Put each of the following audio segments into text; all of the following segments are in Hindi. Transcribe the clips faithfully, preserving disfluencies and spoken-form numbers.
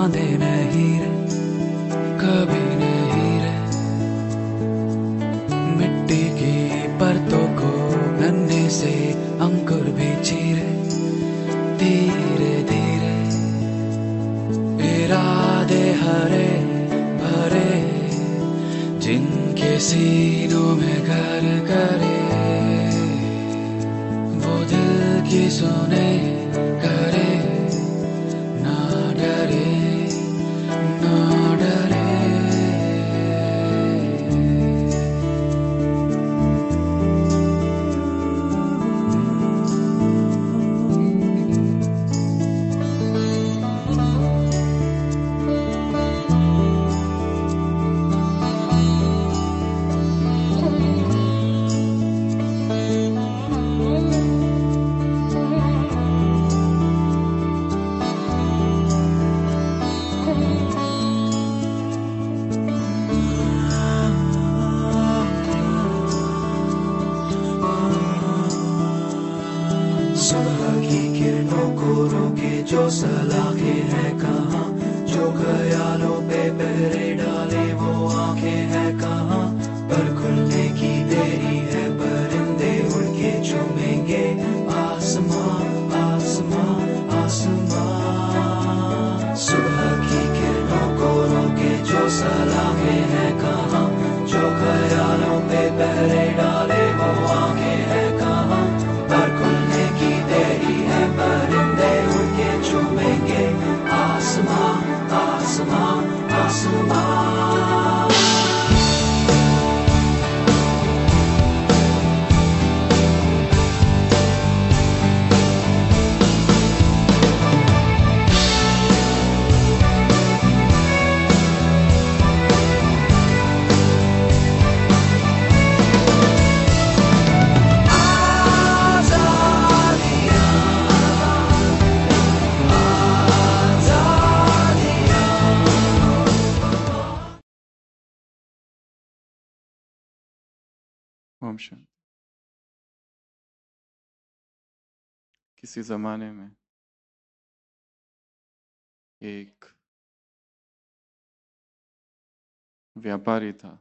बांधे नहीं रे, कभी नहीं रे। मिट्टी की परतों को गन्ने से अंकुर भी चीरे, धीरे धीरे। इरादे हरे भरे जिनके सीनों में घर करे, वो दिल की सुने करे, ना डरे ना डरे। सुबह की किरणों को रोके जो सलाखें हैं कहाँ, जो ख्यालों पे पहरे डाले वो आंखें हैं कहाँ। पर खुलने की देरी है, परिंदे उड़ के चूमेंगे आसमां आसमां आसमां। सुबह की किरणों को रोके जो सलाखें हैं कहाँ, जो ख्यालों पे पहरे डाले वो आंखें हैं कहाँ। पर खुलने की देरी है, परिंदे उड़ के चूमेंगे आसमां आसमां आसमां। ओम शांति। किसी जमाने में एक व्यापारी था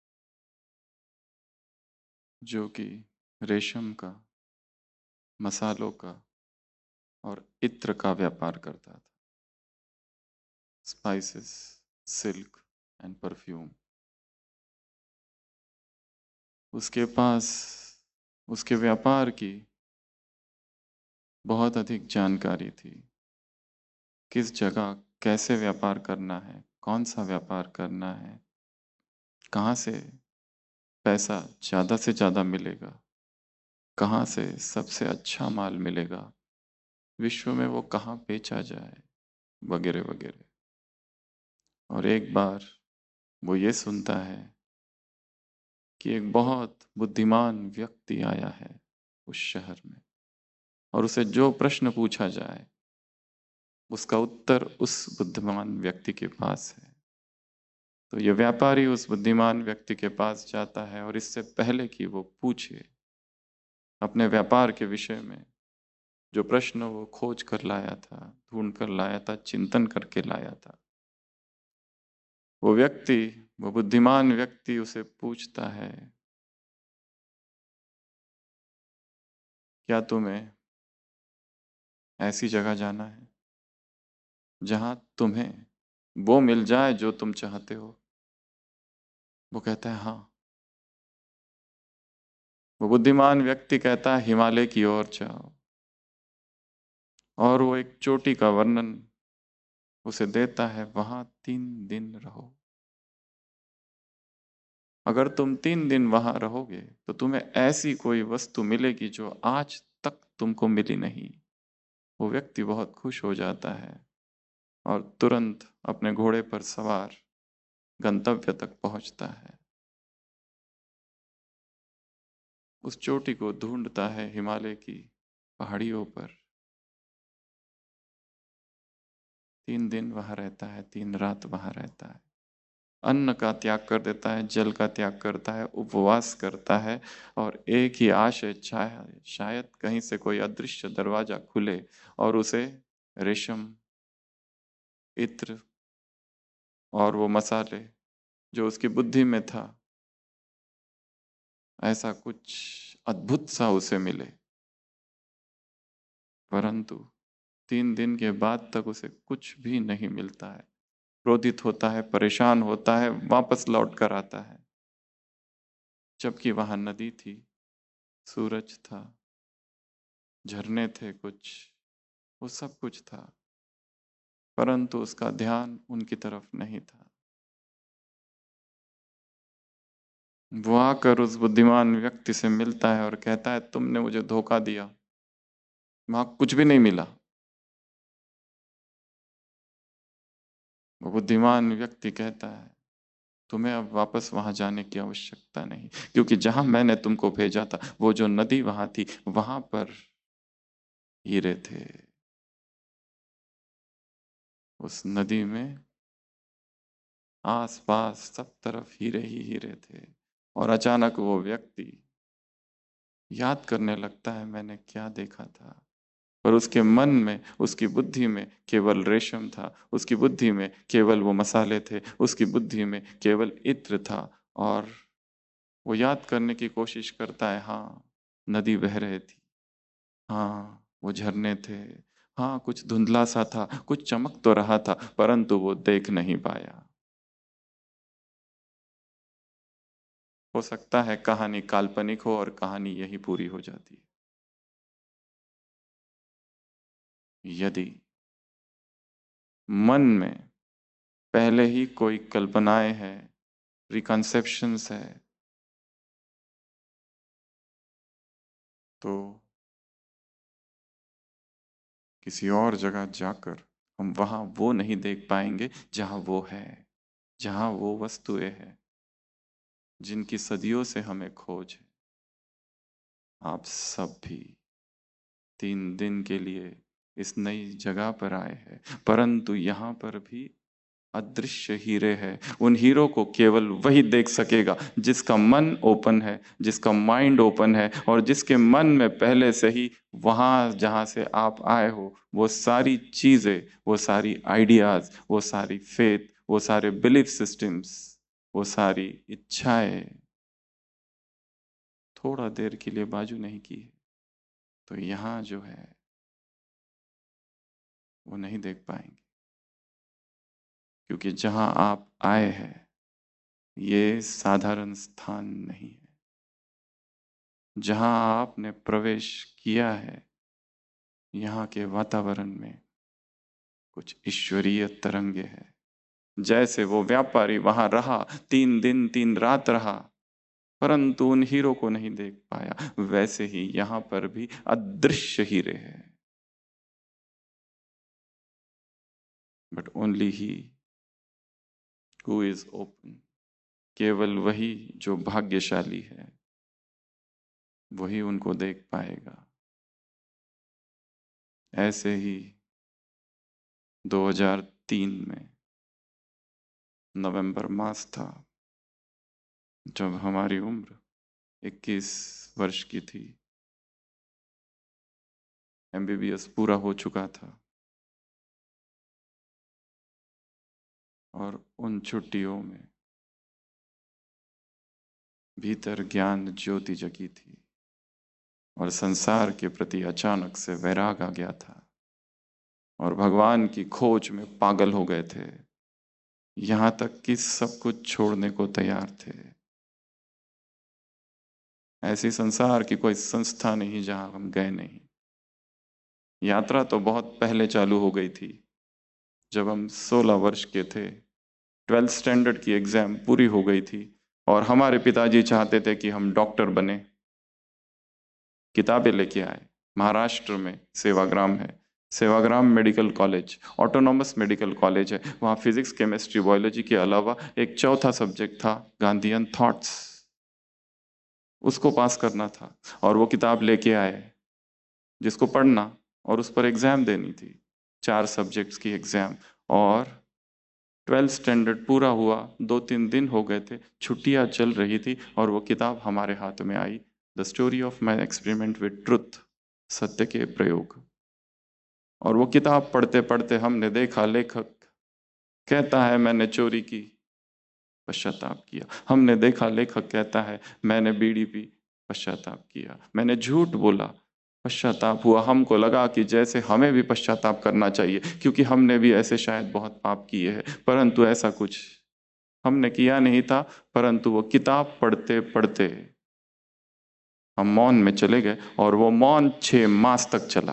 जो कि रेशम का, मसालों का और इत्र का व्यापार करता था। Spices, silk and perfume. उसके पास उसके व्यापार की बहुत अधिक जानकारी थी। किस जगह कैसे व्यापार करना है, कौन सा व्यापार करना है, कहाँ से पैसा ज़्यादा से ज़्यादा मिलेगा, कहाँ से सबसे अच्छा माल मिलेगा, विश्व में वो कहाँ बेचा जाए, वगैरह वगैरह। और एक बार वो ये सुनता है कि एक बहुत बुद्धिमान व्यक्ति आया है उस शहर में, और उसे जो प्रश्न पूछा जाए उसका उत्तर उस बुद्धिमान व्यक्ति के पास है। तो ये व्यापारी उस बुद्धिमान व्यक्ति के पास जाता है और इससे पहले कि वो पूछे अपने व्यापार के विषय में, जो प्रश्न वो खोज कर लाया था, ढूंढ कर लाया था, चिंतन करके लाया था, वो व्यक्ति, वो बुद्धिमान व्यक्ति उसे पूछता है, क्या तुम्हें ऐसी जगह जाना है जहां तुम्हें वो मिल जाए जो तुम चाहते हो? वो कहता है हाँ। वो बुद्धिमान व्यक्ति कहता है हिमालय की ओर जाओ, और वो एक चोटी का वर्णन उसे देता है, वहां तीन दिन रहो। अगर तुम तीन दिन वहां रहोगे तो तुम्हें ऐसी कोई वस्तु मिलेगी जो आज तक तुमको मिली नहीं। वो व्यक्ति बहुत खुश हो जाता है और तुरंत अपने घोड़े पर सवार गंतव्य तक पहुंचता है। उस चोटी को ढूंढता है हिमालय की पहाड़ियों पर। तीन दिन वहां रहता है, तीन रात वहां रहता है। अन्न का त्याग कर देता है, जल का त्याग करता है, उपवास करता है, और एक ही आशय, शायद शायद कहीं से कोई अदृश्य दरवाजा खुले और उसे रेशम, इत्र, और वो मसाले जो उसकी बुद्धि में था, ऐसा कुछ अद्भुत सा उसे मिले, परंतु तीन दिन के बाद तक उसे कुछ भी नहीं मिलता है। क्रोधित होता है, परेशान होता है, वापस लौट कर आता है, जबकि वहां नदी थी, सूरज था, झरने थे कुछ, वो सब कुछ था, परंतु उसका ध्यान उनकी तरफ नहीं था। वो आकर उस बुद्धिमान व्यक्ति से मिलता है और कहता है, तुमने मुझे धोखा दिया, वहां कुछ भी नहीं मिला। वो बुद्धिमान व्यक्ति कहता है, तुम्हें अब वापस वहां जाने की आवश्यकता नहीं, क्योंकि जहां मैंने तुमको भेजा था, वो जो नदी वहां थी, वहां पर हीरे थे। उस नदी में आस पास सब तरफ हीरे ही हीरे थे। और अचानक वो व्यक्ति याद करने लगता है, मैंने क्या देखा था। पर उसके मन में, उसकी बुद्धि में केवल रेशम था, उसकी बुद्धि में केवल वो मसाले थे, उसकी बुद्धि में केवल इत्र था। और वो याद करने की कोशिश करता है, हाँ नदी बह रही थी, हाँ वो झरने थे, हाँ कुछ धुंधला सा था, कुछ चमक तो रहा था, परंतु वो देख नहीं पाया। हो सकता है कहानी काल्पनिक हो और कहानी यही पूरी हो जाती है। यदि मन में पहले ही कोई कल्पनाएं हैं, प्रिकॉन्सेप्शंस है, तो किसी और जगह जाकर हम वहां वो नहीं देख पाएंगे जहां वो है, जहां वो वस्तुएं हैं जिनकी सदियों से हमें खोज है। आप सब भी तीन दिन के लिए इस नई जगह पर आए हैं, परंतु यहाँ पर भी अदृश्य हीरे हैं। उन हीरों को केवल वही देख सकेगा जिसका मन ओपन है, जिसका माइंड ओपन है, और जिसके मन में पहले से ही वहां जहां से आप आए हो वो सारी चीजें, वो सारी आइडियाज, वो सारी फेथ, वो सारे बिलीफ सिस्टम्स, वो सारी इच्छाएं थोड़ा देर के लिए बाजू नहीं की है, तो यहाँ जो है वो नहीं देख पाएंगे। क्योंकि जहां आप आए हैं ये साधारण स्थान नहीं है। जहां आपने प्रवेश किया है, यहाँ के वातावरण में कुछ ईश्वरीय तरंगे हैं। जैसे वो व्यापारी वहां रहा, तीन दिन तीन रात रहा, परंतु उन हीरो को नहीं देख पाया, वैसे ही यहाँ पर भी अदृश्य हीरे हैं। But only he who is open, केवल वही जो भाग्यशाली है वही उनको देख पाएगा। ऐसे ही दो हज़ार तीन में नवंबर मास था, जब हमारी उम्र इक्कीस वर्ष की थी, एमबीबीएस पूरा हो चुका था, और उन छुट्टियों में भीतर ज्ञान ज्योति जगी थी और संसार के प्रति अचानक से वैराग आ गया था और भगवान की खोज में पागल हो गए थे, यहाँ तक कि सब कुछ छोड़ने को तैयार थे। ऐसी संसार की कोई संस्था नहीं जहां हम गए नहीं। यात्रा तो बहुत पहले चालू हो गई थी, जब हम सोलह वर्ष के थे। ट्वेल्थ स्टैंडर्ड की एग्जाम पूरी हो गई थी और हमारे पिताजी चाहते थे कि हम डॉक्टर बने। किताबें लेके आए। महाराष्ट्र में सेवाग्राम है, Sevagram medical college, autonomous medical college है। वहाँ फिजिक्स, केमिस्ट्री, बायोलॉजी के अलावा एक चौथा सब्जेक्ट था, गांधीयन थॉट्स। उसको पास करना था और वो किताब लेके आए जिसको पढ़ना और उस पर एग्जाम देनी थी, चार सब्जेक्ट्स की एग्जाम। और ट्वेल्थ स्टैंडर्ड पूरा हुआ, दो तीन दिन हो गए थे, छुट्टियां चल रही थी और वो किताब हमारे हाथ में आई, the story of my experiment with truth, सत्य के प्रयोग। और वो किताब पढ़ते पढ़ते हमने देखा लेखक कहता है मैंने चोरी की, पश्चाताप किया। हमने देखा लेखक कहता है मैंने बीड़ी पी, पश्चाताप किया। मैंने झूठ बोला, पश्चाताप हुआ। हमको लगा कि जैसे हमें भी पश्चाताप करना चाहिए क्योंकि हमने भी ऐसे शायद बहुत पाप किए हैं, परंतु ऐसा कुछ हमने किया नहीं था। परंतु वो किताब पढ़ते पढ़ते हम मौन में चले गए और वो मौन छह मास तक चला।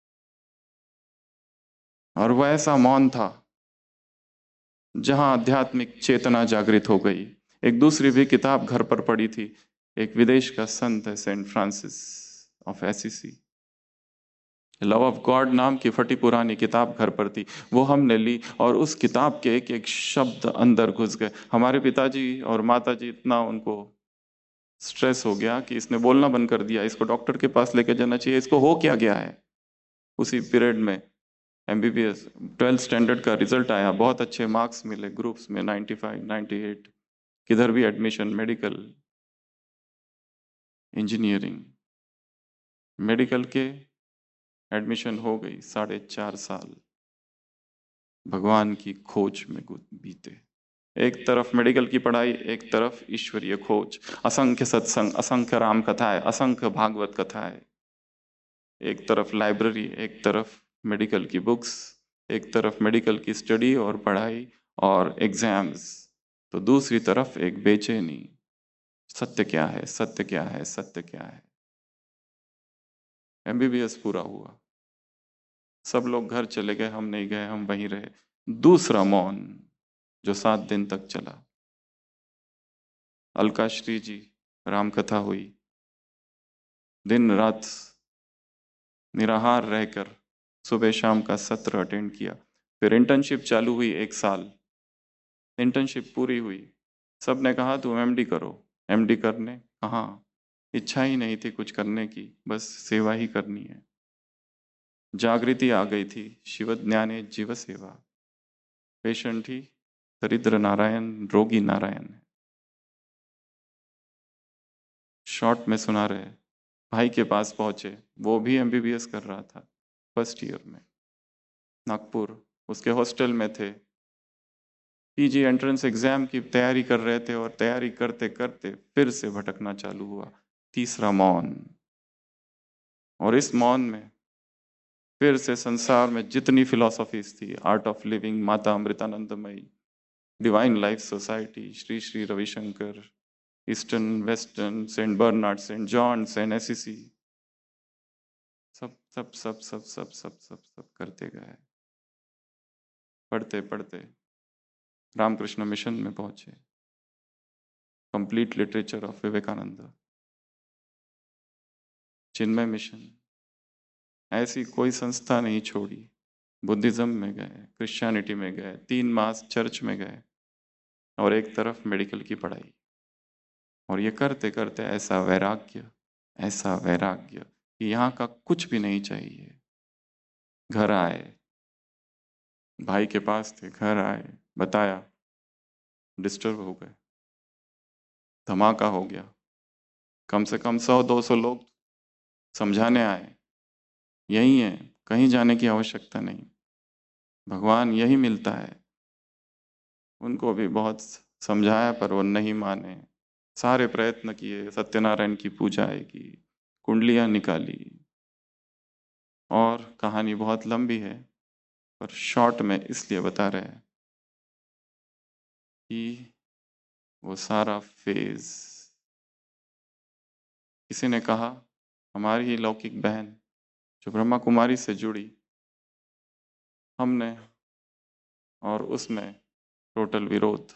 और वह ऐसा मौन था जहां आध्यात्मिक चेतना जागृत हो गई। एक दूसरी भी किताब घर पर पड़ी थी। एक विदेश का संत है, Saint Francis of Assisi. Love of God नाम की फटी पुरानी किताब घर पर थी। वो हमने ली और उस किताब के एक एक शब्द अंदर घुस गए। हमारे पिताजी और माताजी इतना उनको स्ट्रेस हो गया कि इसने बोलना बंद कर दिया, इसको डॉक्टर के पास लेके जाना चाहिए, इसको हो क्या गया है। उसी पीरियड में एमबीबीएस ट्वेल्थ स्टैंडर्ड का रिजल्ट आया, बहुत अच्छे मार्क्स मिले ग्रुप्स में, नाइन्टी फाइव नाइन्टी एट। किधर भी एडमिशन, मेडिकल, इंजीनियरिंग, मेडिकल के एडमिशन हो गई। साढ़े चार साल भगवान की खोज में बीते। एक तरफ मेडिकल की पढ़ाई, एक तरफ ईश्वरीय खोज, असंख्य सत्संग, असंख्य राम कथाएं, असंख्य भागवत कथाएं। एक तरफ लाइब्रेरी, एक तरफ मेडिकल की बुक्स, एक तरफ मेडिकल की स्टडी और पढ़ाई और एग्जाम्स, तो दूसरी तरफ एक बेचैनी, सत्य क्या है, सत्य क्या है, सत्य क्या है। एमबीबीएस पूरा हुआ, सब लोग घर चले गए, हम नहीं गए, हम वहीं रहे। दूसरा मौन जो सात दिन तक चला। अलका श्री जी राम कथा हुई, दिन रात निराहार रहकर सुबह शाम का सत्र अटेंड किया। फिर इंटर्नशिप चालू हुई, एक साल इंटर्नशिप पूरी हुई। सब ने कहा तुम एमडी करो। एमडी करने कहाँ, इच्छा ही नहीं थी कुछ करने की, बस सेवा ही करनी है। जागृति आ गई थी, शिव ज्ञाने जीव सेवा। पेशेंट ही दरिद्र नारायण, रोगी नारायण है। शॉर्ट में सुना रहे, भाई के पास पहुंचे, वो भी एमबीबीएस कर रहा था, फर्स्ट ईयर में नागपुर। उसके हॉस्टल में थे, पीजी एंट्रेंस एग्जाम की तैयारी कर रहे थे और तैयारी करते करते फिर से भटकना चालू हुआ। तीसरा मौन। और इस मौन में फिर से संसार में जितनी फिलॉसफीज थी, आर्ट ऑफ लिविंग, माता Amritanandamayi, divine life society, Shri Shri Ravishankar, eastern western, saint Bernard, saint John, saint Assisi, सब सब सब सब सब सब सब सब करते गए। पढ़ते पढ़ते रामकृष्ण मिशन में पहुंचे, complete literature of Vivekananda, Chinmaya mission, ऐसी कोई संस्था नहीं छोड़ी। बुद्धिज्म में गए, क्रिश्चियनिटी में गए, तीन मास चर्च में गए और एक तरफ मेडिकल की पढ़ाई। और ये करते करते ऐसा वैराग्य, ऐसा वैराग्य कि यहाँ का कुछ भी नहीं चाहिए। घर आए, भाई के पास थे, घर आए, बताया, डिस्टर्ब हो गए, धमाका हो गया। कम से कम सौ दो सौ लोग समझाने आए, यही है, कहीं जाने की आवश्यकता नहीं, भगवान यही मिलता है। उनको भी बहुत समझाया पर वो नहीं माने। सारे प्रयत्न किए, सत्यनारायण की पूजाएं की, कुंडलियां निकाली, और कहानी बहुत लंबी है पर शॉर्ट में इसलिए बता रहे हैं कि वो सारा फेज, किसी ने कहा हमारी ही लौकिक बहन जो ब्रह्मा कुमारी से जुड़ी, हमने और उसमें टोटल विरोध।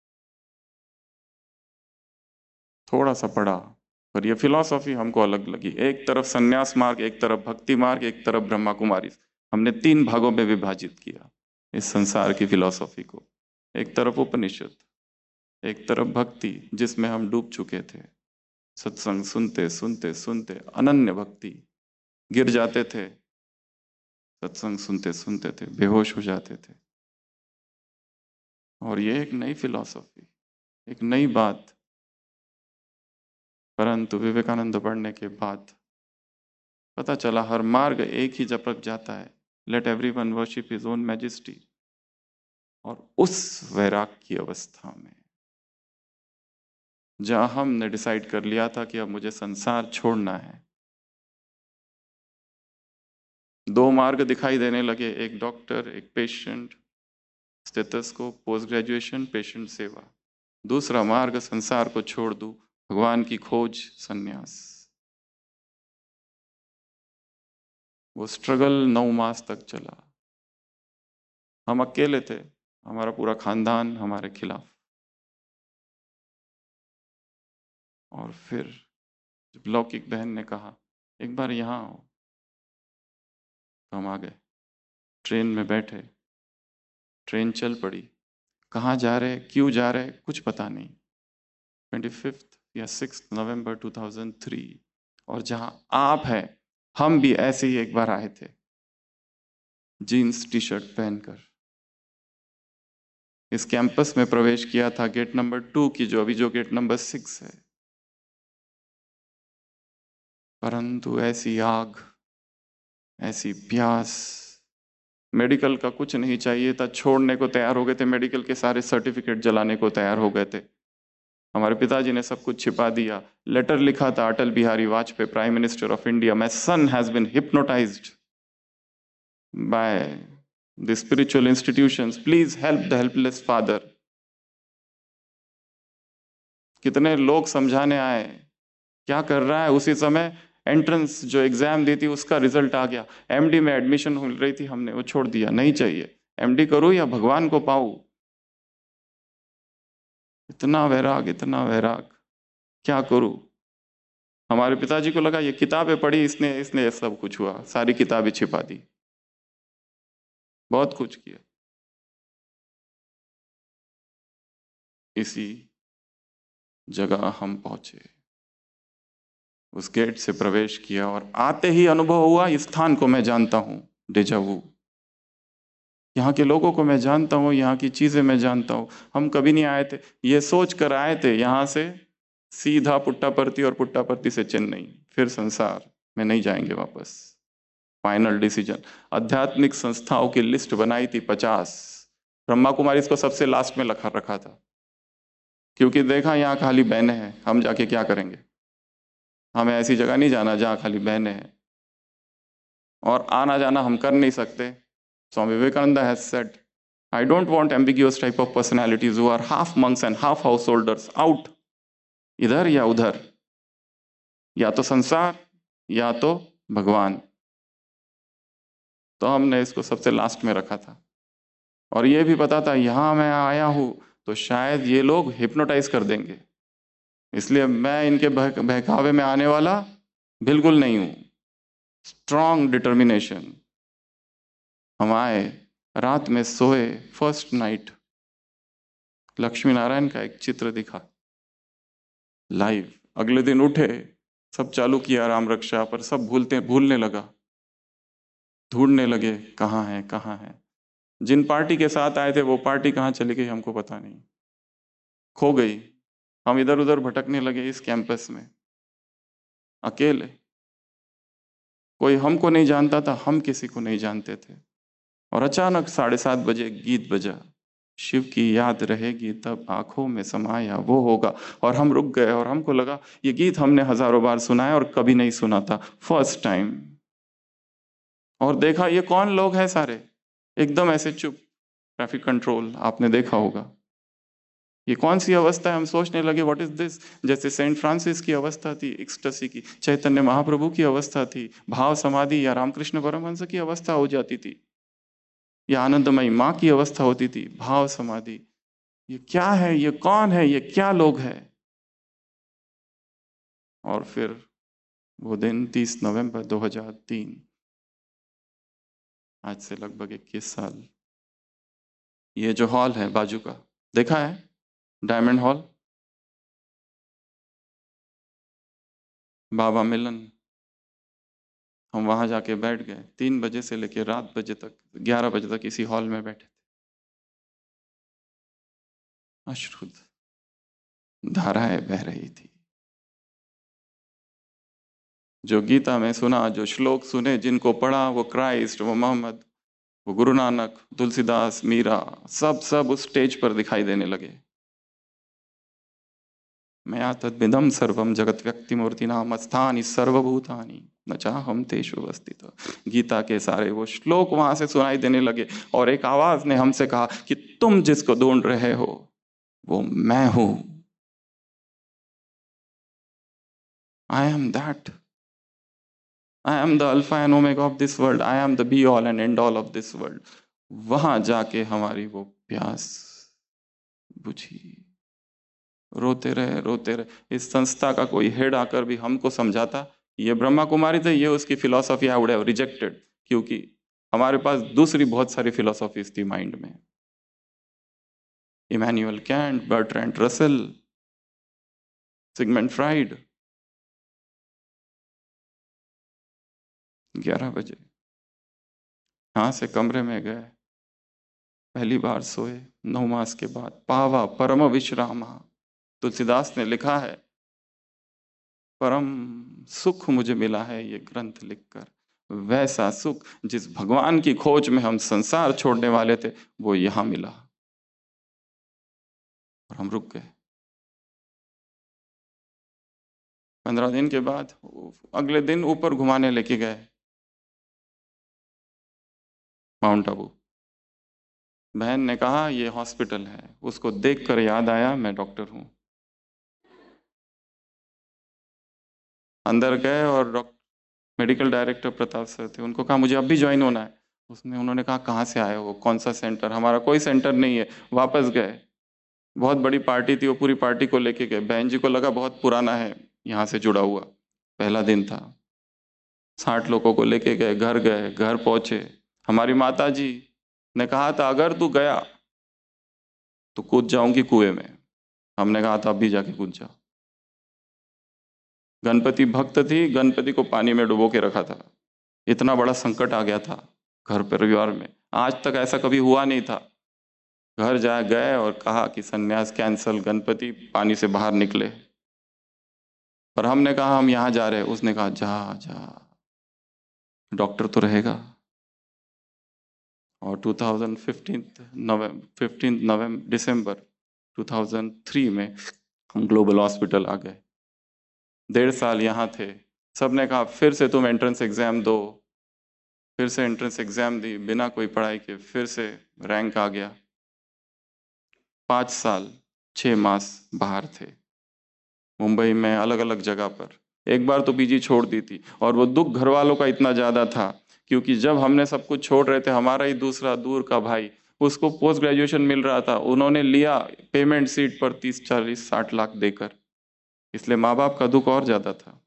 थोड़ा सा पढ़ा पर ये फिलॉसफी हमको अलग लगी। एक तरफ संन्यास मार्ग, एक तरफ भक्ति मार्ग, एक तरफ ब्रह्मा कुमारी। हमने तीन भागों में विभाजित किया इस संसार की फिलॉसफी को। एक तरफ उपनिषद, एक तरफ भक्ति जिसमें हम डूब चुके थे, सत्संग सुनते सुनते सुनते अनन्य भक्ति, गिर जाते थे, सत्संग सुनते सुनते थे, बेहोश हो जाते थे। और ये एक नई फिलॉसफी, एक नई बात। परंतु विवेकानंद पढ़ने के बाद पता चला हर मार्ग एक ही जपक जाता है, let every one worship his own majesty. और उस वैराग की अवस्था में जहां हमने डिसाइड कर लिया था कि अब मुझे संसार छोड़ना है, दो मार्ग दिखाई देने लगे, एक डॉक्टर, एक patient, stethoscope, post graduation, patient सेवा। दूसरा मार्ग संसार को छोड़ दूं, भगवान की खोज, सन्यास। वो स्ट्रगल नौ मास तक चला। हम अकेले थे, हमारा पूरा खानदान हमारे खिलाफ। और फिर जब लौकिक बहन ने कहा एक बार यहाँ आओ, तो हम आ गए। ट्रेन में बैठे, ट्रेन चल पड़ी। कहाँ जा रहे, क्यों जा रहे, कुछ पता नहीं। ट्वेंटी फिफ्थ या six November two thousand three, और जहाँ आप हैं, हम भी ऐसे ही एक बार आए थे, जीन्स टी शर्ट पहनकर। इस कैंपस में प्रवेश किया था गेट नंबर टू की, जो अभी जो गेट नंबर सिक्स है। परंतु ऐसी आग, ऐसी प्यास, मेडिकल का कुछ नहीं चाहिए था, छोड़ने को तैयार हो गए थे, मेडिकल के सारे सर्टिफिकेट जलाने को तैयार हो गए थे। हमारे पिताजी ने सब कुछ छिपा दिया। लेटर लिखा था Atal Bihari Vajpayee, prime minister of India, my son has been hypnotised by the spiritual institutions, please help the helpless father. कितने लोग समझाने आए, क्या कर रहा है। उसी समय एंट्रेंस जो एग्जाम दी थी उसका रिजल्ट आ गया, एमडी में एडमिशन हो रही थी, हमने वो छोड़ दिया, नहीं चाहिए, एमडी करूं या भगवान को पाऊं। इतना वैराग, इतना वैराग, क्या करूं। हमारे पिताजी को लगा ये किताबें पढ़ी इसने, इसने ये सब कुछ हुआ, सारी किताबें छिपा दी, बहुत कुछ किया। इसी जगह हम पहुंचे, उस गेट से प्रवेश किया, और आते ही अनुभव हुआ इस स्थान को मैं जानता हूं, डेजा वू। यहाँ के लोगों को मैं जानता हूँ, यहाँ की चीजें मैं जानता हूँ। हम कभी नहीं आए थे, ये सोच कर आए थे यहाँ से सीधा पुट्टापर्थी और पुट्टापर्थी से चेन्नई, फिर संसार में नहीं जाएंगे वापस। Final decision. आध्यात्मिक संस्थाओं की लिस्ट बनाई थी पचास, ब्रह्मा कुमारी इसको सबसे लास्ट में लखा रखा था, क्योंकि देखा यहाँ खाली बहनें हैं, हम जाके क्या करेंगे, हमें ऐसी जगह नहीं जाना जहाँ खाली बहनें हैं, और आना जाना हम कर नहीं सकते। Swami Vivekananda has said, I don't want ambiguous type of personalities who are half monks and half householders out, इधर या उधर, या तो संसार या तो भगवान। तो हमने इसको सबसे लास्ट में रखा था, और ये भी पता था यहाँ मैं आया हूं तो शायद ये लोग हिप्नोटाइज कर देंगे, इसलिए मैं इनके बहक, बहकावे में आने वाला बिल्कुल नहीं हूं। Strong determination. हम आए, रात में सोए, फर्स्ट नाइट लक्ष्मी नारायण का एक चित्र दिखा लाइव। अगले दिन उठे, सब चालू किया राम रक्षा, पर सब भूलते भूलने लगा, ढूंढने लगे कहाँ है कहाँ है। जिन पार्टी के साथ आए थे वो पार्टी कहाँ चली गई हमको पता नहीं, खो गई। हम इधर उधर भटकने लगे इस कैंपस में अकेले। कोई हमको नहीं जानता था, हम किसी को नहीं जानते थे। और अचानक साढ़े सात बजे गीत बजा, शिव की याद रहेगी तब आंखों में समाया वो होगा। और हम रुक गए, और हमको लगा ये गीत हमने हजारों बार सुना है और कभी नहीं सुना था, फर्स्ट टाइम। और देखा ये कौन लोग हैं सारे, एकदम ऐसे चुप। ट्रैफिक कंट्रोल आपने देखा होगा, ये कौन सी अवस्था है। हम सोचने लगे व्हाट इज दिस, जैसे सेंट फ्रांसिस की अवस्था थी, एक्सटेसी की, चैतन्य महाप्रभु की अवस्था थी, भाव समाधि या रामकृष्ण परमहंस की अवस्था हो जाती थी, या आनंदमयी माँ की अवस्था होती थी, भाव समाधि। ये क्या है, ये कौन है, ये क्या लोग हैं। और फिर वो दिन तीस नवंबर दो हज़ार तीन, आज से लगभग इक्कीस साल। ये जो हॉल है बाजू का, देखा है डायमंड हॉल, बाबा मिलन। हम वहां जाके बैठ गए, तीन बजे से लेकर रात बजे तक, ग्यारह बजे तक इसी हॉल में बैठे थे। अश्रु धाराएं बह रही थी। जो गीता में सुना, जो श्लोक सुने, जिनको पढ़ा, वो क्राइस्ट, वो मोहम्मद, वो गुरु नानक, तुलसीदास, मीरा, सब सब उस स्टेज पर दिखाई देने लगे। मया तद्विदं सर्वम जगत व्यक्ति मूर्ति नाम स्थानि सर्वभूतानि न चाहम तेषु अवस्थितः। गीता के सारे वो श्लोक वहां से सुनाई देने लगे और एक आवाज ने हमसे कहा कि तुम जिसको ढूंढ रहे हो वो मैं हूं। I am that. I am the alpha and omega of this world. I am the be all and end all of this world. वहां जाके हमारी वो प्यास बुझी। रोते रहे रोते रहे। इस संस्था का कोई हेड आकर भी हमको समझाता, ये ब्रह्मा कुमारी थे, ये उसकी philosophy I would have rejected, क्योंकि हमारे पास दूसरी बहुत सारी फिलॉसफीज थी माइंड में। Immanuel Kant, Bertrand Russell, Sigmund Freud. ग्यारह बजे यहां से कमरे में गए, पहली बार सोए नौ मास के बाद। पावा परम विश्रामा, तुलसीदास ने लिखा है, परम सुख मुझे मिला है ये ग्रंथ लिखकर। वैसा सुख जिस भगवान की खोज में हम संसार छोड़ने वाले थे वो यहां मिला। और हम रुक गए। पंद्रह दिन के बाद अगले दिन ऊपर घुमाने लेके गए, माउंट आबू। बहन ने कहा ये हॉस्पिटल है। उसको देखकर याद आया मैं डॉक्टर हूं। अंदर गए और मेडिकल डायरेक्टर प्रताप सर थे, उनको कहा मुझे अब भी ज्वाइन होना है। उसने उन्होंने कहा कहाँ से आए हो, कौन सा सेंटर? हमारा कोई सेंटर नहीं है। वापस गए। बहुत बड़ी पार्टी थी, वो पूरी पार्टी को लेके गए। बहन जी को लगा बहुत पुराना है यहाँ से जुड़ा हुआ। पहला दिन था। साठ लोगों को लेके गए, घर गए, घर पहुंचे। हमारी माता जी ने कहा था अगर तू गया तो कूद जाऊंगी कुएं में। हमने कहा था अभी जाके कूद जा। गणपति भक्त थी, गणपति को पानी में डुबो के रखा था। इतना बड़ा संकट आ गया था घर परिवार में, आज तक ऐसा कभी हुआ नहीं था। घर जा गए और कहा कि सन्यास कैंसल, गणपति पानी से बाहर निकले। पर हमने कहा हम यहां जा रहे हैं। उसने कहा जा जा, डॉक्टर तो रहेगा। और two thousand fifteen November fifteen November December two thousand three में हम ग्लोबल हॉस्पिटल आ गए। डेढ़ साल यहाँ थे। सबने कहा फिर से तुम एंट्रेंस एग्जाम दो। फिर से एंट्रेंस एग्जाम दी बिना कोई पढ़ाई के, फिर से रैंक आ गया। पाँच साल छः मास बाहर थे, मुंबई में अलग अलग जगह पर। एक बार तो पीजी छोड़ दी थी। और वो दुख घर वालों का इतना ज़्यादा था क्योंकि जब हमने सब कुछ छोड़ रहे थे, हमारा ही दूसरा दूर का भाई, उसको पोस्ट ग्रेजुएशन मिल रहा था, उन्होंने लिया पेमेंट सीट पर तीस चालीस साठ लाख देकर। इसलिए माँ बाप का दुख और ज़्यादा था।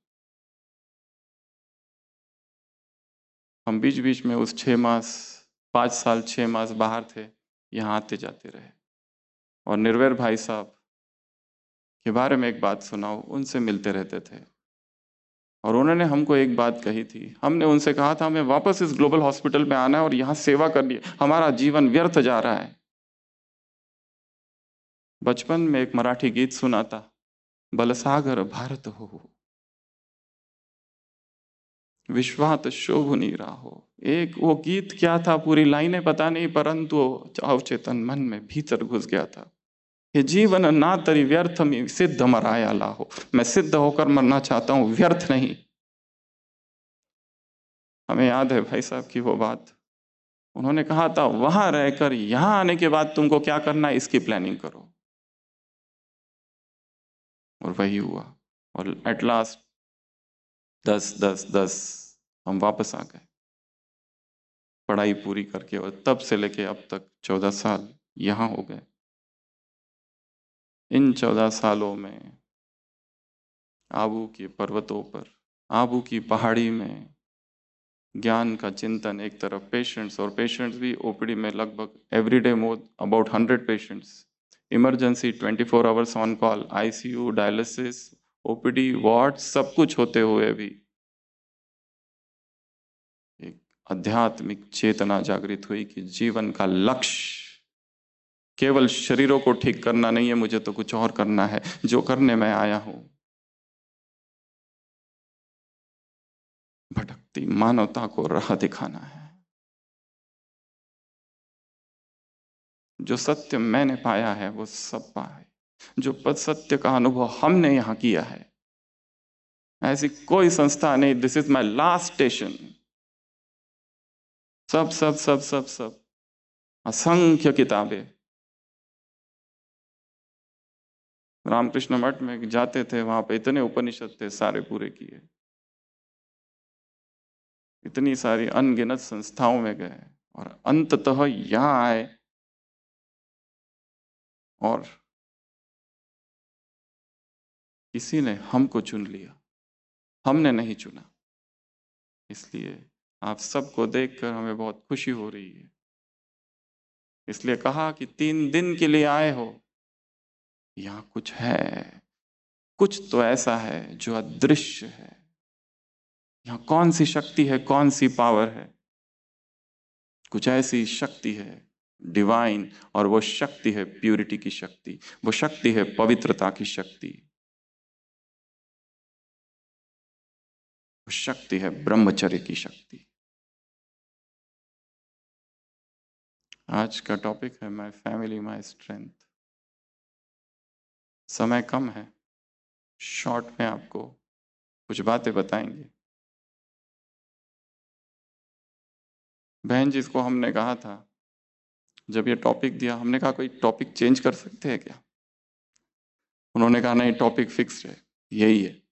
हम बीच बीच में उस छः मास पाँच साल छः मास बाहर थे, यहाँ आते जाते रहे। और निर्वैर भाई साहब के बारे में एक बात सुनाओ, उनसे मिलते रहते थे। और उन्होंने हमको एक बात कही थी। हमने उनसे कहा था हमें वापस इस ग्लोबल हॉस्पिटल में आना है और यहाँ सेवा करनी है, हमारा जीवन व्यर्थ जा रहा है। बचपन में एक मराठी गीत सुना था, बलसागर भारत हो विश्वात शोभुनी राहो। एक वो गीत क्या था, पूरी लाइनें पता नहीं, परंतु अवचेतन मन में भीतर घुस गया था। ये जीवन ना तरी व्यर्थ में सिद्ध मराया लाहो। मैं सिद्ध होकर मरना चाहता हूं, व्यर्थ नहीं। हमें याद है भाई साहब की वो बात। उन्होंने कहा था वहां रहकर यहां आने के बाद तुमको क्या करना है इसकी प्लानिंग करो। और वही हुआ। और एट लास्ट दस दस दस हम वापस आ गए पढ़ाई पूरी करके। और तब से लेके अब तक चौदह साल यहां हो गए। इन चौदह सालों में आबू के पर्वतों पर, आबू की पहाड़ी में ज्ञान का चिंतन एक तरफ, पेशेंट्स, और पेशेंट्स भी ओपीडी में लगभग everyday more about hundred patients, emergency twenty four hours on call, ICU, dialysis, OPD, ward, सब कुछ होते हुए भी एक आध्यात्मिक चेतना जागृत हुई कि जीवन का लक्ष्य केवल शरीरों को ठीक करना नहीं है, मुझे तो कुछ और करना है। जो करने मैं आया हूं, भटकती मानवता को राह दिखाना है। जो सत्य मैंने पाया है वो सब पाए, जो पद सत्य का अनुभव हमने यहाँ किया है, ऐसी कोई संस्था नहीं। This is my last station. सब सब सब सब सब असंख्य किताबें। रामकृष्ण मठ में जाते थे, वहां पे इतने उपनिषद थे, सारे पूरे किए। इतनी सारी अनगिनत संस्थाओं में गए और अंततः यहाँ आए और किसी ने हमको चुन लिया, हमने नहीं चुना। इसलिए आप सबको देखकर हमें बहुत खुशी हो रही है। इसलिए कहा कि तीन दिन के लिए आए हो, यहाँ कुछ है, कुछ तो ऐसा है जो अदृश्य है। यहाँ कौन सी शक्ति है, कौन सी पावर है? कुछ ऐसी शक्ति है डिवाइन, और वो शक्ति है प्यूरिटी की शक्ति, वो शक्ति है पवित्रता की शक्ति, वो शक्ति है ब्रह्मचर्य की शक्ति। आज का टॉपिक है माय फैमिली माय स्ट्रेंथ। समय कम है, शॉर्ट में आपको कुछ बातें बताएंगे। बहन जिसको हमने कहा था, जब ये टॉपिक दिया, हमने कहा कोई टॉपिक चेंज कर सकते हैं क्या? उन्होंने कहा नहीं, टॉपिक फिक्स है, यही है।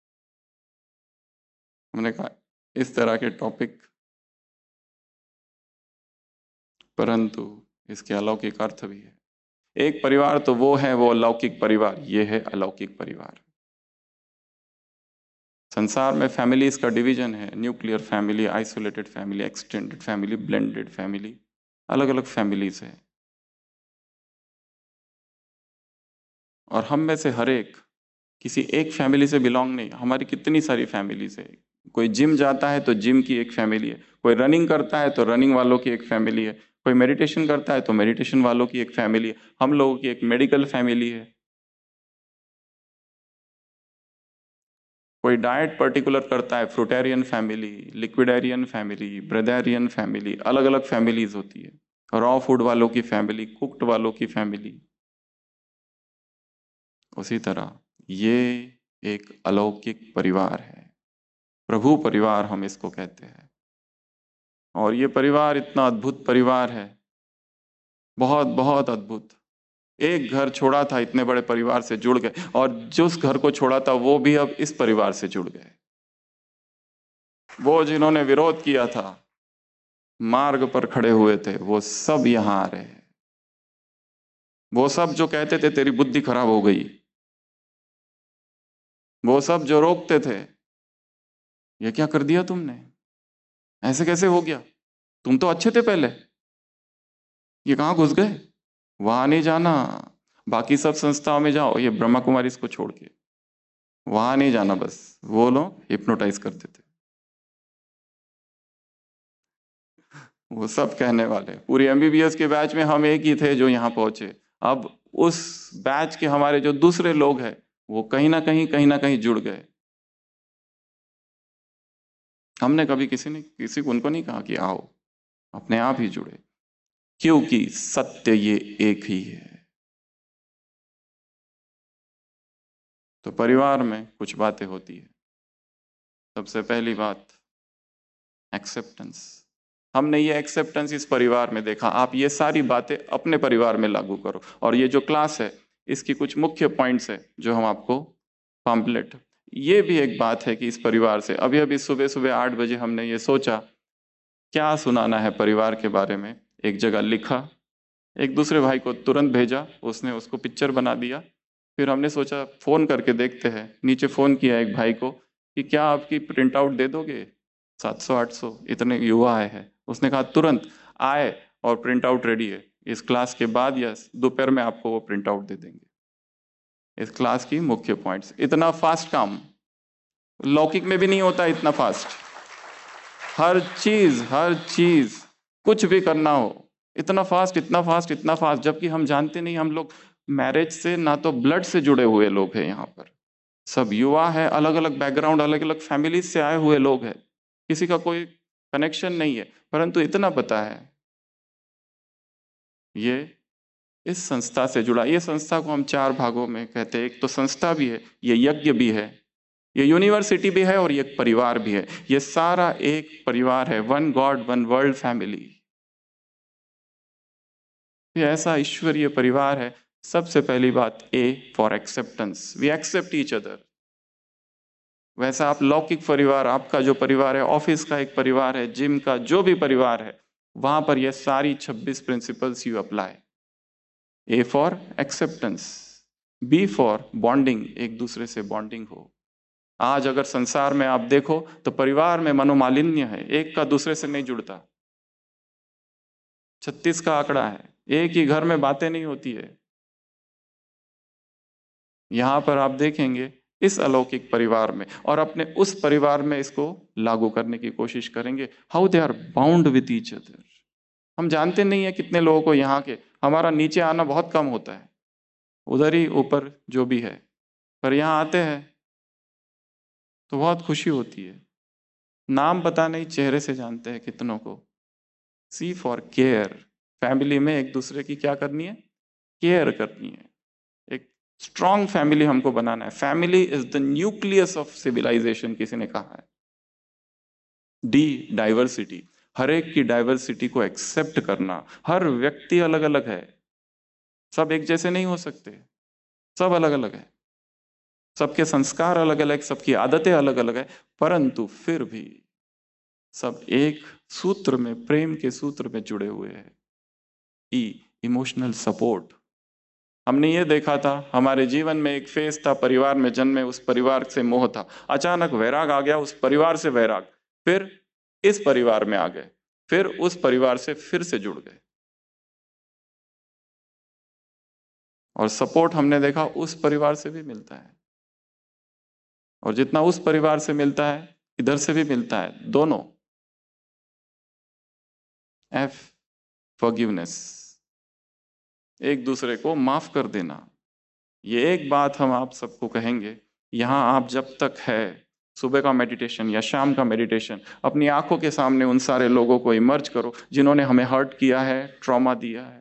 हमने कहा इस तरह के टॉपिक, परंतु इसके अलौकिक अर्थ भी है। एक परिवार तो वो है, वो अलौकिक परिवार, ये है अलौकिक परिवार। संसार में फैमिलीज का डिवीजन है, nuclear family, isolated family, extended family, blended family, अलग अलग फैमिलीज है। और हम में से हर एक किसी एक फैमिली से बिलोंग नहीं। हमारी कितनी सारी फैमिलीज है। कोई जिम जाता है तो जिम की एक फैमिली है, कोई रनिंग करता है तो रनिंग वालों की एक फैमिली है, कोई मेडिटेशन करता है तो मेडिटेशन वालों की एक फैमिली है, हम लोगों की एक मेडिकल फैमिली है, कोई डाइट पर्टिकुलर करता है, fruitarian family, liquidarian family, breatharian family, अलग अलग फैमिलीज होती है। रॉ फूड वालों की फैमिली, कुक्ड वालों की फैमिली। उसी तरह ये एक अलौकिक परिवार है, प्रभु परिवार हम इसको कहते हैं। और ये परिवार इतना अद्भुत परिवार है, बहुत बहुत अद्भुत। एक घर छोड़ा था, इतने बड़े परिवार से जुड़ गए, और जिस घर को छोड़ा था वो भी अब इस परिवार से जुड़ गए। वो जिन्होंने विरोध किया था, मार्ग पर खड़े हुए थे, वो सब यहां आ रहे हैं। वो सब जो कहते थे तेरी बुद्धि खराब हो गई, वो सब जो रोकते थे, ये क्या कर दिया तुमने, ऐसे कैसे हो गया, तुम तो अच्छे थे पहले, ये कहां घुस गए, वहां नहीं जाना, बाकी सब संस्थाओं में जाओ, ये ब्रह्मा कुमारी इसको छोड़ के वहां नहीं जाना। बस वो लोग हिप्नोटाइज करते थे। वो सब कहने वाले, पूरी एमबीबीएस के बैच में हम एक ही थे जो यहाँ पहुंचे। अब उस बैच के हमारे जो दूसरे लोग हैं, वो कहीं ना कहीं कहीं ना कहीं जुड़ गए। हमने कभी किसी ने किसी को उनको नहीं कहा कि आओ, अपने आप ही जुड़े, क्योंकि सत्य ये एक ही है। तो परिवार में कुछ बातें होती है। सबसे पहली बात, एक्सेप्टेंस। हमने ये एक्सेप्टेंस इस परिवार में देखा। आप ये सारी बातें अपने परिवार में लागू करो। और ये जो क्लास है, इसकी कुछ मुख्य पॉइंट्स है जो हम आपको पम्पलेट, ये भी एक बात है कि इस परिवार से अभी अभी सुबह सुबह आठ बजे हमने ये सोचा क्या सुनाना है परिवार के बारे में। एक जगह लिखा, एक दूसरे भाई को तुरंत भेजा, उसने उसको पिक्चर बना दिया। फिर हमने सोचा फोन करके देखते हैं, नीचे फोन किया एक भाई को कि क्या आपकी प्रिंट आउट दे दोगे, सात सौ आठ सौ इतने युवा आए हैं। उसने कहा तुरंत आए और प्रिंट आउट रेडी है, इस क्लास के बाद या दोपहर में आपको वो प्रिंट आउट दे देंगे। इस क्लास की मुख्य पॉइंट्स। इतना फास्ट काम लौकिक में भी नहीं होता, इतना फास्ट। हर चीज हर चीज कुछ भी करना हो, इतना फास्ट इतना फास्ट इतना फास्ट, जबकि हम जानते नहीं। हम लोग मैरिज से ना तो ब्लड से जुड़े हुए लोग हैं, यहाँ पर सब युवा है, अलग अलग बैकग्राउंड, अलग अलग फैमिली से आए हुए लोग हैं, किसी का कोई कनेक्शन नहीं है, परंतु इतना पता है ये इस संस्था से जुड़ा। ये संस्था को हम चार भागों में कहते हैं। एक तो संस्था भी है, ये यज्ञ भी है, ये यूनिवर्सिटी भी है और ये परिवार भी है। ये सारा एक परिवार है, one God one world family. ये ऐसा ईश्वरीय परिवार है। सबसे पहली बात, A for acceptance, we accept each other. वैसा आप लौकिक परिवार, आपका जो परिवार है, ऑफिस का एक परिवार है, जिम का जो भी परिवार है, वहां पर ये सारी छब्बीस principles you apply. A for acceptance, B for bonding, एक दूसरे से बॉन्डिंग हो। आज अगर संसार में आप देखो तो परिवार में मनोमालिन्य है, एक का दूसरे से नहीं जुड़ता। छत्तीस का आंकड़ा है, एक ही घर में बातें नहीं होती है। यहां पर आप देखेंगे इस अलौकिक परिवार में, और अपने उस परिवार में इसको लागू करने की कोशिश करेंगे। How they are bound with each other. हम जानते नहीं है कितने लोगों को यहाँ के, हमारा नीचे आना बहुत कम होता है, उधर ही ऊपर जो भी है, पर यहाँ आते हैं तो बहुत खुशी होती है। नाम पता नहीं, चेहरे से जानते हैं कितनों को। सी फॉर केयर, फैमिली में एक दूसरे की क्या करनी है, केयर करनी है। एक स्ट्रॉन्ग फैमिली हमको बनाना है। Family is the nucleus of civilisation, किसी ने कहा है। डी, डाइवर्सिटी, हर एक की डाइवर्सिटी को एक्सेप्ट करना। हर व्यक्ति अलग अलग है, सब एक जैसे नहीं हो सकते, सब अलग अलग है, सबके संस्कार अलग अलग, सबकी आदतें अलग अलग है, परंतु फिर भी सब एक सूत्र में, प्रेम के सूत्र में जुड़े हुए हैं। E, emotional support. हमने ये देखा था, हमारे जीवन में एक फेज था, परिवार में जन्मे, उस परिवार से मोह था, अचानक वैराग आ गया, उस परिवार से वैराग, फिर इस परिवार में आ गए, फिर उस परिवार से फिर से जुड़ गए। और सपोर्ट हमने देखा उस परिवार से भी मिलता है, और जितना उस परिवार से मिलता है इधर से भी मिलता है, दोनों। एफ, फॉरगिवनेस, एक दूसरे को माफ कर देना। ये एक बात हम आप सबको कहेंगे, यहां आप जब तक है, सुबह का मेडिटेशन या शाम का मेडिटेशन, अपनी आंखों के सामने उन सारे लोगों को इमर्ज करो जिन्होंने हमें हर्ट किया है, ट्रॉमा दिया है,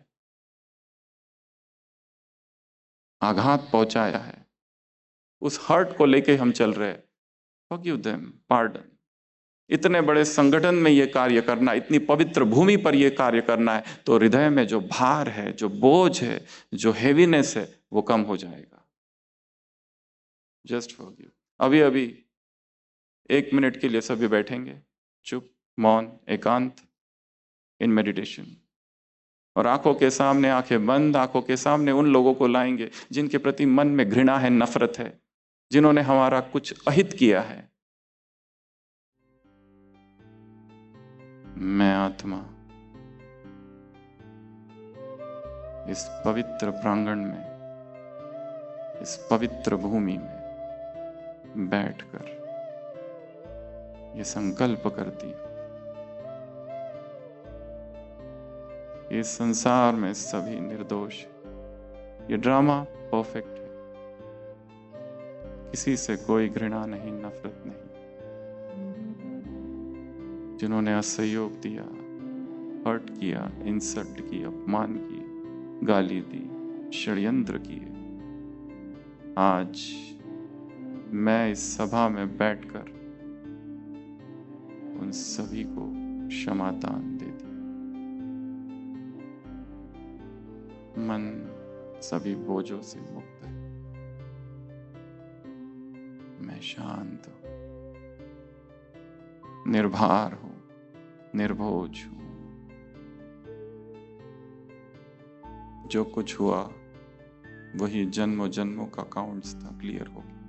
आघात पहुंचाया है। उस हर्ट को लेके हम चल रहे हैं। Forgive them, pardon. इतने बड़े संगठन में ये कार्य करना, इतनी पवित्र भूमि पर ये कार्य करना है, तो हृदय में जो भार है, जो बोझ है, जो हेवीनेस है, वो कम हो जाएगा। Just forgive. अभी अभी एक मिनट के लिए सभी बैठेंगे, चुप, मौन, एकांत, इन मेडिटेशन, और आंखों के सामने, आंखें बंद, आंखों के सामने उन लोगों को लाएंगे जिनके प्रति मन में घृणा है, नफरत है, जिन्होंने हमारा कुछ अहित किया है। मैं आत्मा इस पवित्र प्रांगण में, इस पवित्र भूमि में बैठकर ये संकल्प करती हूं, इस संसार में सभी निर्दोष। ये ड्रामा परफेक्ट है, किसी से कोई घृणा नहीं, नफरत नहीं। जिन्होंने असहयोग दिया, हर्ट किया, इंसल्ट की, अपमान की, गाली दी, षड्यंत्र किए, आज मैं इस सभा में बैठकर उन सभी को क्षमा दान देती। मन सभी बोझों से मुक्त है, मैं शांत हूं, निर्भर हूं, निर्भोज हूं। जो कुछ हुआ वही जन्मों जन्मों का अकाउंट्स था, क्लियर हो गया।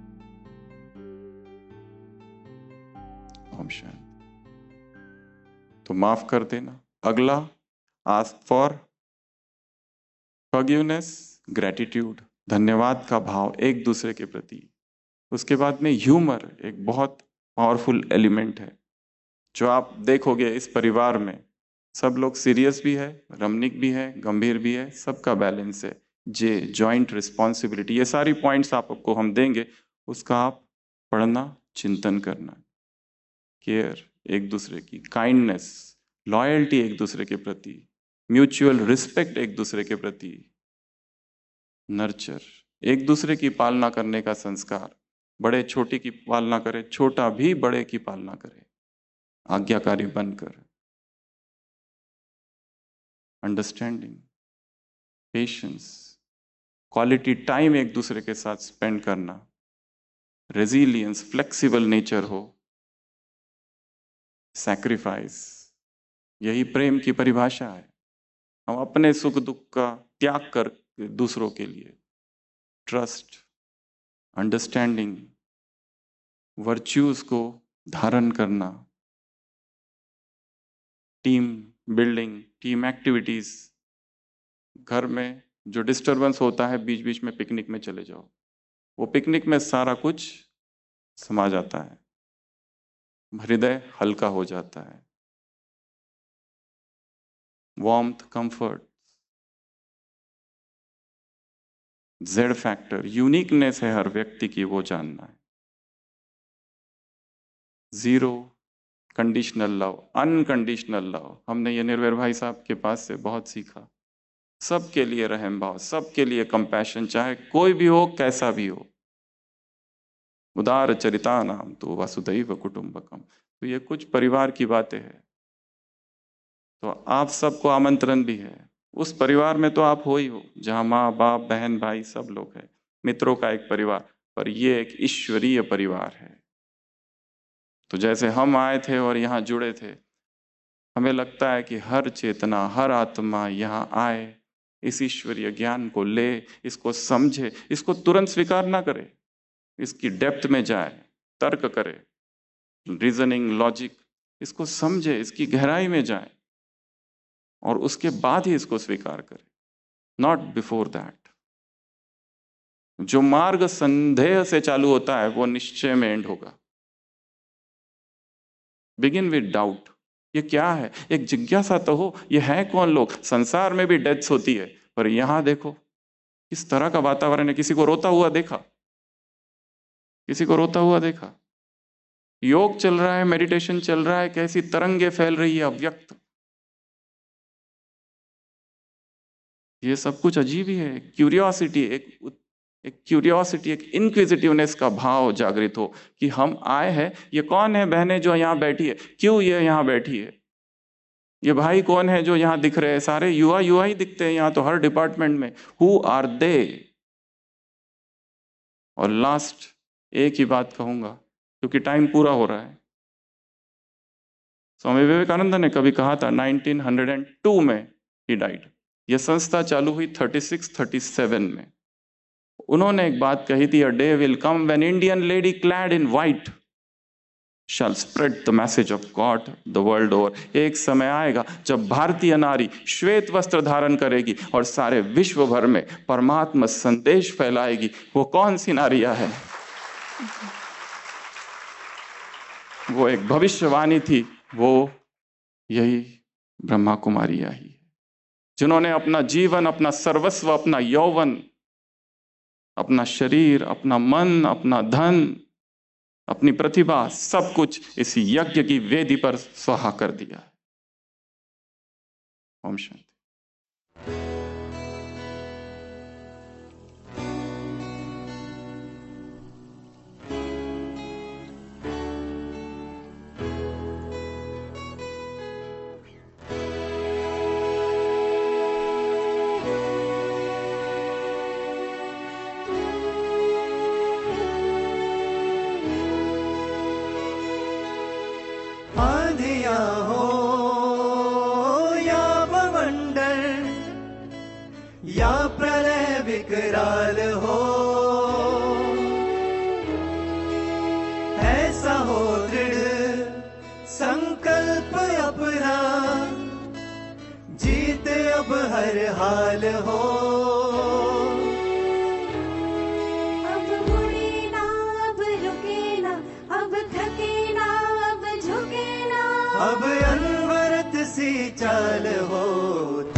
ओम शांति। तो माफ कर देना। अगला, आस्क फॉर फॉरगिवनेस, ग्रेटिट्यूड, धन्यवाद का भाव एक दूसरे के प्रति। उसके बाद में ह्यूमर एक बहुत पावरफुल एलिमेंट है, जो आप देखोगे इस परिवार में सब लोग सीरियस भी है, रमणीक भी है, गंभीर भी है, सबका बैलेंस है। जे, जॉइंट रिस्पॉन्सिबिलिटी, ये सारी पॉइंट्स आपको हम देंगे, उसका आप पढ़ना, चिंतन करना। केयर एक दूसरे की, काइंडनेस, लॉयल्टी एक दूसरे के प्रति, म्यूचुअल रिस्पेक्ट एक दूसरे के प्रति, नर्चर, एक दूसरे की पालना करने का संस्कार, बड़े छोटे की पालना करे, छोटा भी बड़े की पालना करे, आज्ञाकारी बनकर, अंडरस्टैंडिंग, पेशेंस, क्वालिटी टाइम एक दूसरे के साथ स्पेंड करना, रेजिलियंस, फ्लेक्सिबल नेचर हो, सैक्रिफाइस, यही प्रेम की परिभाषा है। हम अपने सुख दुख का त्याग कर दूसरों के लिए, ट्रस्ट, अंडरस्टैंडिंग, वर्च्यूज को धारण करना, टीम बिल्डिंग, टीम एक्टिविटीज। घर में जो डिस्टरबेंस होता है, बीच बीच में पिकनिक में चले जाओ, वो पिकनिक में सारा कुछ समा जाता है, हृदय हल्का हो जाता है। Warmth, comfort, Z factor, uniqueness है हर व्यक्ति की, वो जानना है। Zero conditional love, unconditional love, हमने ये निर्भय भाई साहब के पास से बहुत सीखा। सबके लिए रहम भाव, सबके लिए कंपैशन, चाहे कोई भी हो, कैसा भी हो। उदार चरिता नाम तो वसुधैव कुटुंबकम। तो ये कुछ परिवार की बातें हैं। तो आप सबको आमंत्रण भी है, उस परिवार में तो आप हो ही हो, जहां माँ बाप बहन भाई सब लोग हैं, मित्रों का एक परिवार, पर ये एक ईश्वरीय परिवार है। तो जैसे हम आए थे और यहाँ जुड़े थे, हमें लगता है कि हर चेतना, हर आत्मा यहाँ आए, इस ईश्वरीय ज्ञान को ले, इसको समझे, इसको तुरंत स्वीकार ना करे, इसकी डेप्थ में जाए, तर्क करे, रीजनिंग, लॉजिक, इसको समझे, इसकी गहराई में जाए, और उसके बाद ही इसको स्वीकार करे, नॉट बिफोर दैट। जो मार्ग संदेह से चालू होता है वो निश्चय में एंड होगा। बिगिन विद डाउट, ये क्या है, एक जिज्ञासा तो हो, ये है कौन लोग। संसार में भी डेथ्स होती है, पर यहां देखो किस तरह का वातावरण है। किसी को रोता हुआ देखा, किसी को रोता हुआ देखा। योग चल रहा है, मेडिटेशन चल रहा है, कैसी तरंगे फैल रही है अव्यक्त। ये सब कुछ अजीब ही है। क्यूरियोसिटी, एक एक क्यूरियोसिटी, एक इनक्विजिटिवनेस का भाव जागृत हो कि हम आए हैं, ये कौन है बहनें जो यहाँ बैठी है, क्यों ये यहाँ बैठी है, ये भाई कौन है जो यहाँ दिख रहे हैं, सारे युवा युवा ही दिखते हैं यहाँ तो, हर डिपार्टमेंट में। Who are they. और लास्ट एक ही बात कहूंगा, क्योंकि टाइम पूरा हो रहा है। स्वामी विवेकानंद ने कभी कहा था, नाइनटीन हंड्रेड टू में ही डाइड। यह संस्था चालू हुई थर्टी सिक्स थर्टी सेवन में। उन्होंने एक बात कही थी, a day will come when Indian lady clad in white shall spread the message of God the world over। एक समय आएगा जब भारतीय नारी श्वेत वस्त्र धारण करेगी और सारे विश्व भर में परमात्मा संदेश फैलाएगी। वो कौन सी नारियां है? वो एक भविष्यवाणी थी, वो यही ब्रह्मा कुमारियां ही है, जिन्होंने अपना जीवन, अपना सर्वस्व, अपना यौवन, अपना शरीर, अपना मन, अपना धन, अपनी प्रतिभा, सब कुछ इस यज्ञ की वेदी पर स्वाहा कर दिया। ओम शांति। या प्रलय विकराल हो, ऐसा हो दृढ़ संकल्प अपना, जीत अब हर हाल हो। अब मुड़े ना, अब रुके ना, अब थके ना, अब झुके ना, अब अनवरत सी चाल हो।